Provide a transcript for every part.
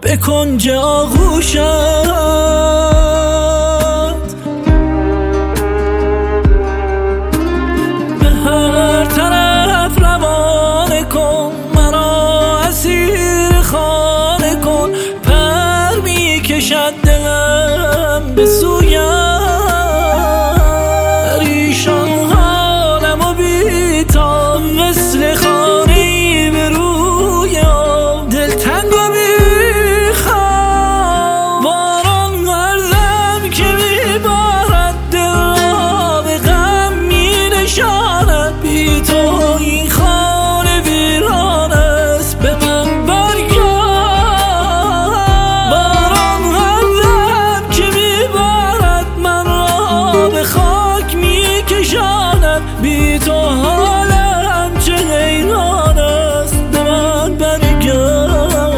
به کنج آغوشت، به هر طرف روانه کن مرا، اسیر خانه کن. پر می کشد دلم به سویم، پریشان حالم و بی‌تاب مثل خانه‌ای به روی آب. دلتنگ و بی‌خواب، باران گردم که میبارد دل را به غم مینشاند. بی تو این خانه ویران است، به من برگرد. باران گردم که میبارد من را به خاک میکشاند. بی تو حالم چه حیران است، به من برگرد.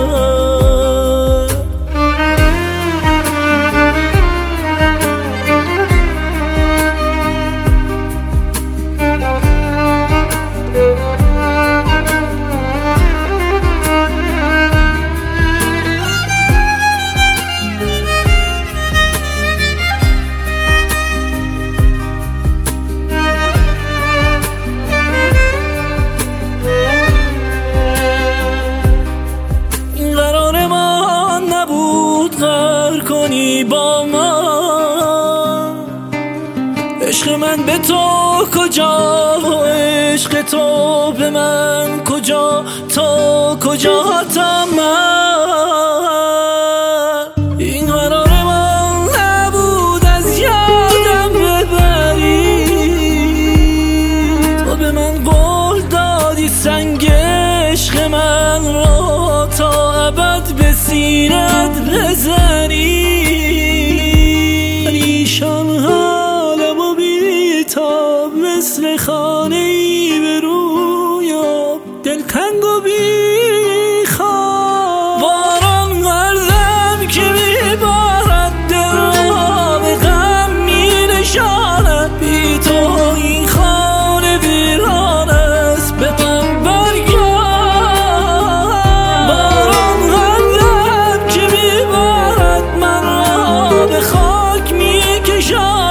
کنی با من عشق من به تو کجا و عشق تو به من کجا، تو کجا تا من. این قرار من نبود از یادم ببری، تو به من قول دادی سنگ عشق من را تا ابد به سینت بزنی. پریشان حالم و بی‌تاب مثل خانه‌ای به روی آب. دلتنگ و بی‌خواب، باران گردم که میبارد دل را به غم مینشاند. بی تو این خانه ویران است، به من برگرد. باران گردم که میبارد من را به خاک میکشاند.